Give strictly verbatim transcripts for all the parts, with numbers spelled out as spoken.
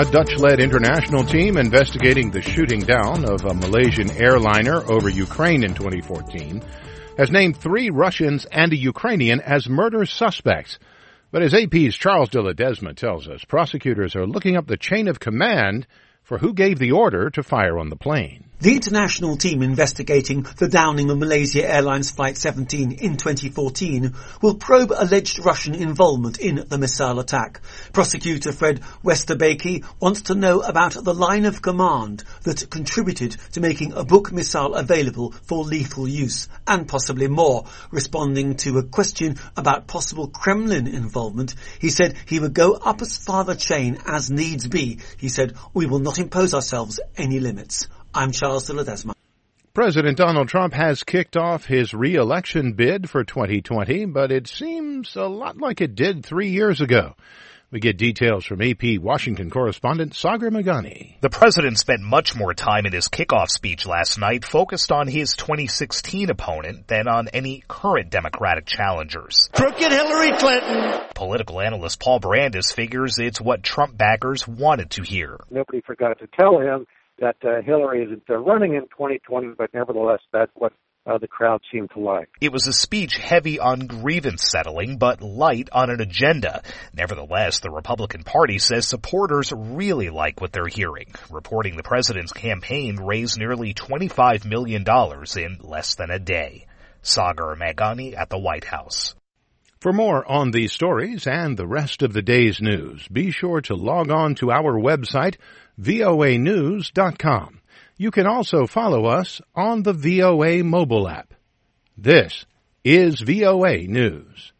A Dutch-led international team investigating the shooting down of a Malaysian airliner over Ukraine in twenty fourteen has named three Russians and a Ukrainian as murder suspects. But as A P's Charles de Ledesma tells us, prosecutors are looking up the chain of command for who gave the order to fire on the plane. The international team investigating the downing of Malaysia Airlines Flight seventeen in twenty fourteen will probe alleged Russian involvement in the missile attack. Prosecutor Fred Westerbeke wants to know about the line of command that contributed to making a Buk missile available for lethal use, and possibly more. Responding to a question about possible Kremlin involvement, he said he would go up as far the chain as needs be. He said, "We will not impose ourselves any limits." I'm Charles de Ledesma. President Donald Trump has kicked off his re-election bid for twenty twenty, but it seems a lot like it did three years ago. We get details from A P Washington correspondent Sagar Meghani. The president spent much more time in his kickoff speech last night focused on his twenty sixteen opponent than on any current Democratic challengers. Crooked Hillary Clinton. Political analyst Paul Brandis figures it's what Trump backers wanted to hear. Nobody forgot to tell him that uh, Hillary isn't uh, running in twenty twenty, but nevertheless, that's what uh, the crowd seemed to like. It was a speech heavy on grievance settling, but light on an agenda. Nevertheless, the Republican Party says supporters really like what they're hearing, reporting the president's campaign raised nearly twenty-five million dollars in less than a day. Sagar Meghani at the White House. For more on these stories and the rest of the day's news, be sure to log on to our website, V O A news dot com. You can also follow us on the V O A mobile app. This is V O A News.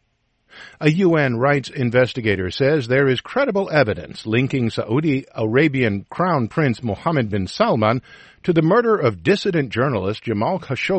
A U N rights investigator says there is credible evidence linking Saudi Arabian Crown Prince Mohammed bin Salman to the murder of dissident journalist Jamal Khashoggi